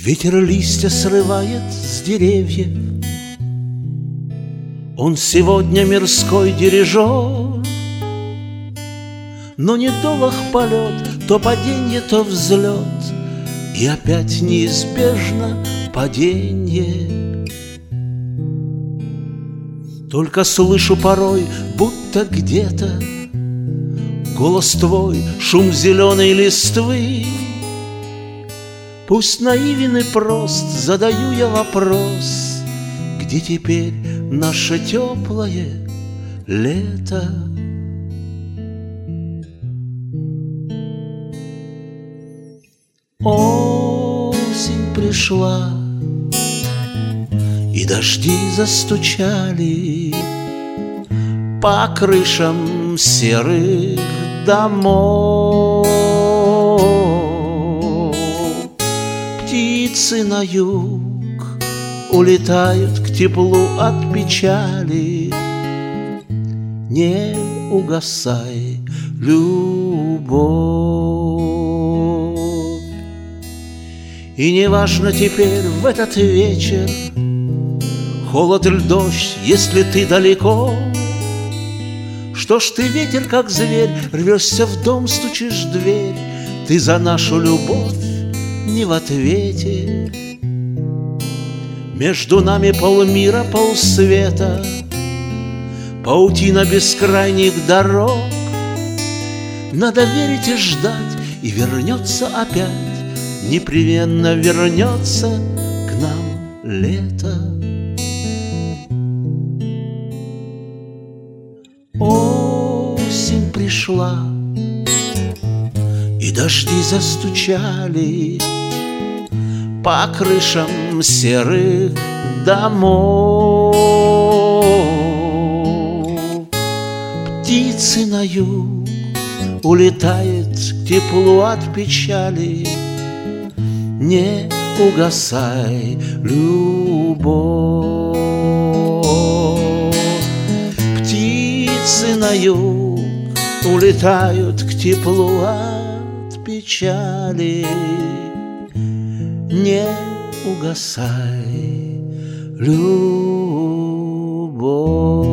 Ветер листья срывает с деревьев. Он сегодня мирской дирижер, но недолг полет, то паденье, то взлет, и опять неизбежно паденье. Только слышу порой, будто где-то голос твой, шум зеленой листвы. Пусть наивен и прост, задаю я вопрос: где теперь наше теплое лето? Осень пришла, и дожди застучали по крышам серых домов. Птицы на юг улетают к теплу от печали. Не угасай, любовь. И не важно теперь в этот вечер, холод или дождь, если ты далеко. Что ж ты, ветер, как зверь, рвешься в дом, стучишь в дверь. Ты за нашу любовь не в ответе. Между нами полмира, полсвета, паутина бескрайних дорог. Надо верить и ждать, и вернется опять, непременно вернется к нам лето. Осень пришла, и дожди застучали по крышам серых домов. Птицы на юг улетают к теплу от печали. Не угасай, любовь. Птицы на юг улетают к теплу от печали. Не угасай, любовь.